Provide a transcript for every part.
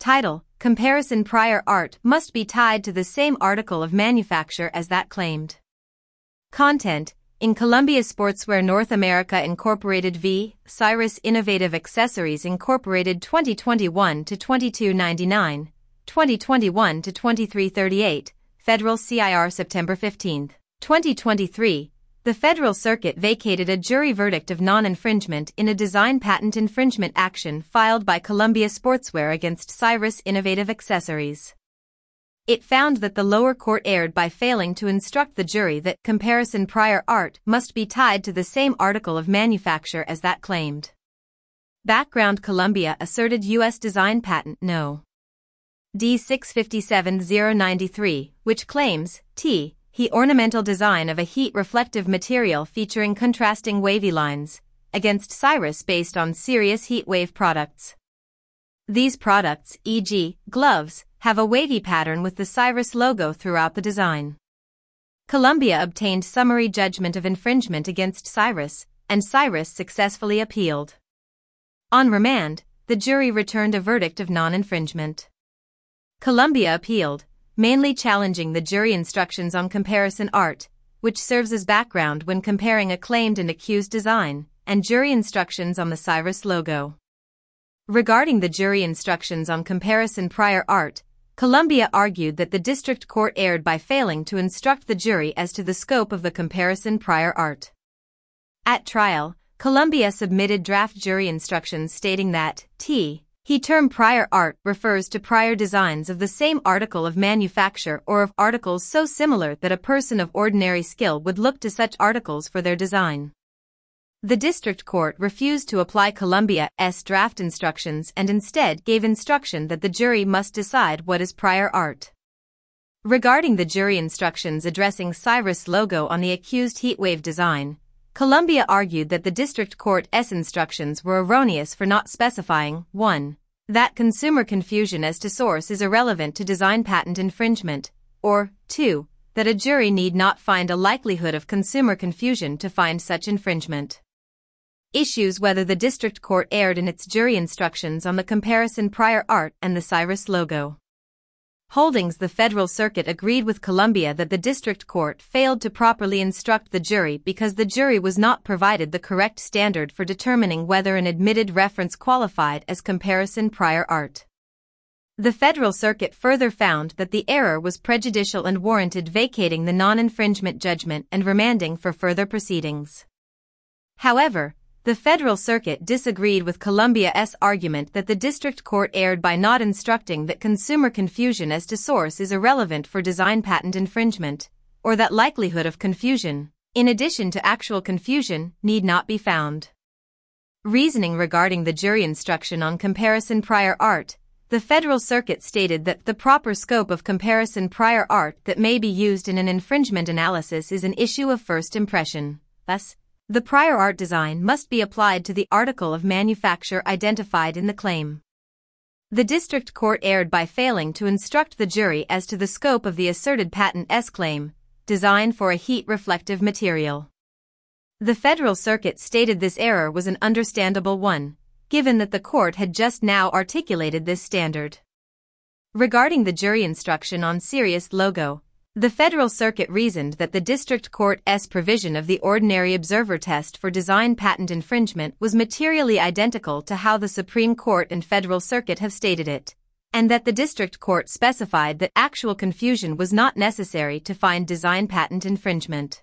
Title: Comparison prior art must be tied to the same article of manufacture as that claimed. Content: in Columbia Sportswear North America Incorporated v. Cyrus Innovative Accessories Incorporated 2021 to 2299, 2021 to 2338, Federal CIR September 15, 2023. The Federal Circuit vacated a jury verdict of non-infringement in a design patent infringement action filed by Columbia Sportswear against Cyrus Innovative Accessories. It found that the lower court erred by failing to instruct the jury that comparison prior art must be tied to the same article of manufacture as that claimed. Background: Columbia asserted U.S. design patent No. D657-093, which claims he ornamental design of a heat-reflective material featuring contrasting wavy lines, against Cyrus based on Sirius heat wave products. These products, e.g., gloves, have a wavy pattern with the Cyrus logo throughout the design. Columbia obtained summary judgment of infringement against Cyrus, and Cyrus successfully appealed. On remand, the jury returned a verdict of non-infringement. Columbia appealed, mainly challenging the jury instructions on comparison art, which serves as background when comparing a claimed and accused design, and jury instructions on the Cyrus logo. Regarding the jury instructions on comparison prior art, Columbia argued that the district court erred by failing to instruct the jury as to the scope of the comparison prior art. At trial, Columbia submitted draft jury instructions stating that term prior art refers to prior designs of the same article of manufacture or of articles so similar that a person of ordinary skill would look to such articles for their design. The district court refused to apply Columbia's draft instructions and instead gave instruction that the jury must decide what is prior art. Regarding the jury instructions addressing Cyrus logo on the accused heatwave design, Columbia argued that the district court's instructions were erroneous for not specifying 1. That consumer confusion as to source is irrelevant to design patent infringement, or 2. That a jury need not find a likelihood of consumer confusion to find such infringement. Issues whether the district court erred in its jury instructions on the comparison prior art and the Cyrus logo. Holdings: the Federal Circuit agreed with Columbia that the district court failed to properly instruct the jury because the jury was not provided the correct standard for determining whether an admitted reference qualified as comparison prior art. The Federal Circuit further found that the error was prejudicial and warranted vacating the non-infringement judgment and remanding for further proceedings. However, the Federal Circuit disagreed with Columbia's argument that the district court erred by not instructing that consumer confusion as to source is irrelevant for design patent infringement, or that likelihood of confusion, in addition to actual confusion, need not be found. Reasoning regarding the jury instruction on comparison prior art, the Federal Circuit stated that the proper scope of comparison prior art that may be used in an infringement analysis is an issue of first impression. Thus, the prior art design must be applied to the article of manufacture identified in the claim. The district court erred by failing to instruct the jury as to the scope of the asserted patent's claim, design for a heat-reflective material. The Federal Circuit stated this error was an understandable one, given that the court had just now articulated this standard. Regarding the jury instruction on Sirius logo, the Federal Circuit reasoned that the district court's provision of the ordinary observer test for design patent infringement was materially identical to how the Supreme Court and Federal Circuit have stated it, and that the district court specified that actual confusion was not necessary to find design patent infringement.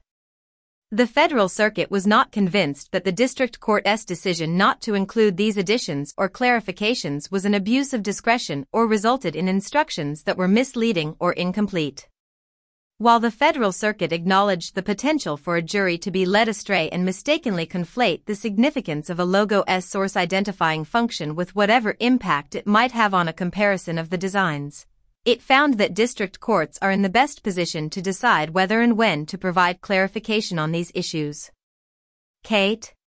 The Federal Circuit was not convinced that the district court's decision not to include these additions or clarifications was an abuse of discretion or resulted in instructions that were misleading or incomplete. While the Federal Circuit acknowledged the potential for a jury to be led astray and mistakenly conflate the significance of a logo's source identifying function with whatever impact it might have on a comparison of the designs, it found that district courts are in the best position to decide whether and when to provide clarification on these issues. Kate